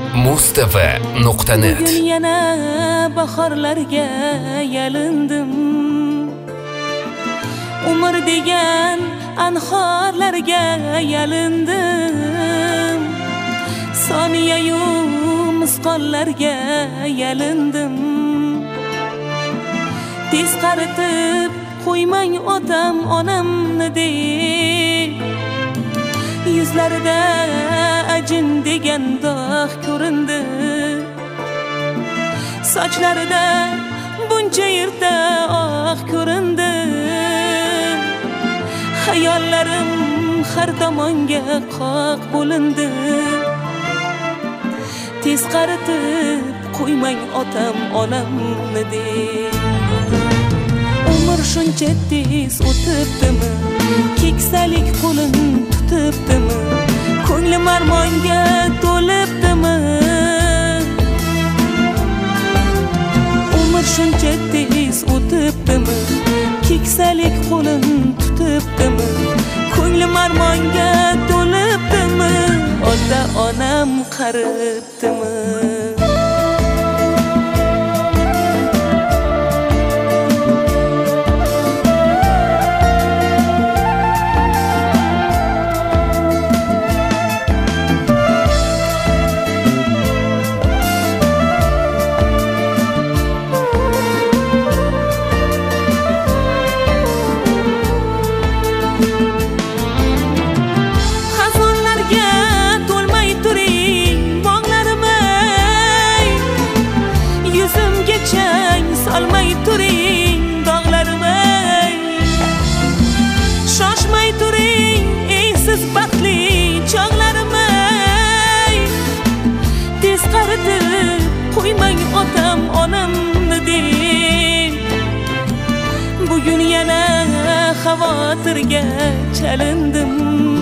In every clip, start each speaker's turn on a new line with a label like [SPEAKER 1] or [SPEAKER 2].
[SPEAKER 1] Mustafa.net.
[SPEAKER 2] Bugun yana bahorlarga yalindim. Umr degan anhorlarga yalindim. Soniyayu misqollarga yalindim. Tez qaritib qo'ymang otam onamni deb. Yuzlarida ajin degan dog' ko'rindi. Sochlarida buncha yerda oq ko'rindi. Hayollarim har tomonga qoq bo'lindi. Tez qaritib qo'ymang otam onamni deb. Umr shuncha tez o'tibdimi? Keksalik qo'lin tutibdimi? Ko'nglim armonga to'libdimi? Umr shuncha tez o'tibdimi? Keksalik qo'lin tutibdimi? Ko'nglim armonga to'libdimi? Ota onam qaribdimi? Solmay turing dog'larim ey. Shoshmay turing ey siz baxtli chog'larim ey. Tez qaritib qo'ymang otam onamni deb. Bugun yana xavotirga chalindim.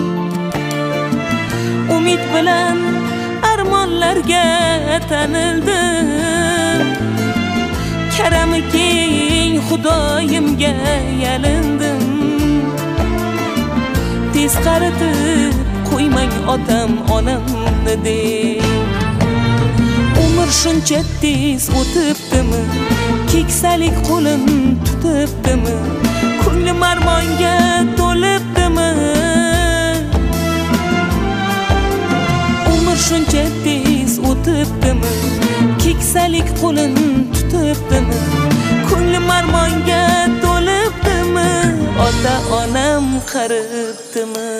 [SPEAKER 2] Umid bilan armonlarga tanildim. Karami keng Xudoyimga yalindim. Tez qaritib qo'ymang otam onamni deb. Umr shuncha tez o'tibdimi? Keksalik qo'lim tutibdimi? Ko'nglim armonga to'libdimi? Umr shuncha tez o'tibdimi? Keksalik qo'lim tutibdimi? Ko'nglim armonga to'libdimi? Ota onam qaribdimi?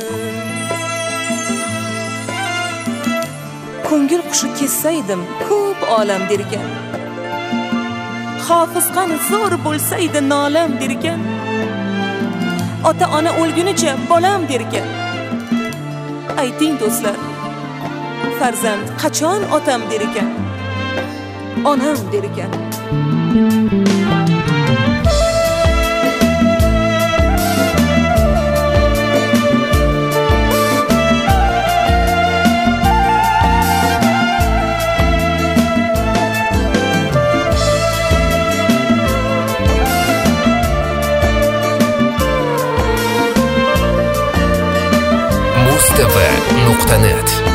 [SPEAKER 2] Ko'ngil qushi kessaydim ko'p olam derkan. Hofiz qani zo'r bo'lsaydi nolam derkan. Ota ona o'lgunicha bolam derkan. Ayting do'stlar, farzand qachon otam derkan? Onam derkan.
[SPEAKER 1] Mustafa.net